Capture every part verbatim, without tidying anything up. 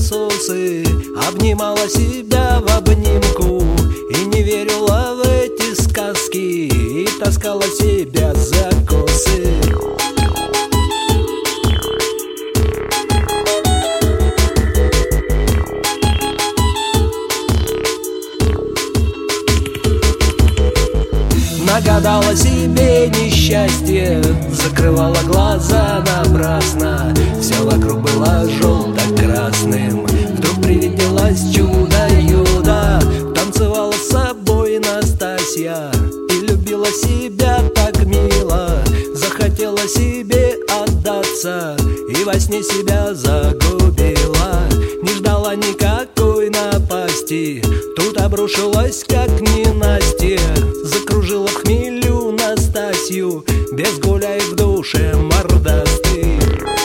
насосы, обнимала себя в обнимку и не верила в эти сказки, и таскала себя за косы. Нагадала себе несчастье, закрывала глаза напрасно. Все вокруг было желто-красным. Вдруг привиделось чудо-юдо. Танцевала с собой Настасья и любила себя так мило. Захотела себе отдаться и во сне себя загубила. Не ждала никакой напасти, тут обрушилась как ненастье. Закружила в хмелю Настасью, без гуляй в душе мордастый.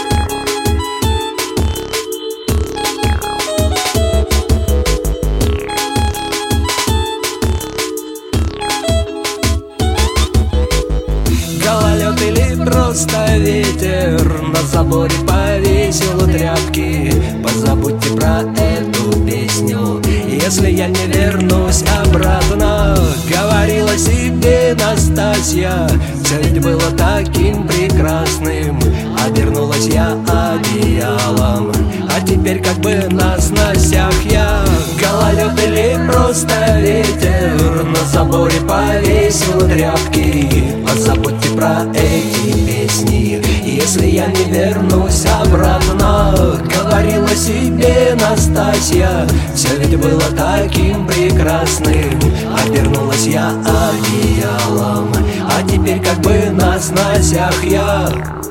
Гололед или просто ветер на заборе повесил тряпки. Позабудьте про эту песню, если я не вернусь обратно. Говорила себе Настасья, все ведь было таким прекрасным. Обернулась я одеялом, а теперь как бы на сносях я. Гололед или просто ветер на заборе повесил тряпки. Позабудьте про эти песни, если я не вернусь обратно. Говорила себе Настасья, все ведь было таким прекрасным. Обернулась я одеялом, а теперь как бы на сносях я.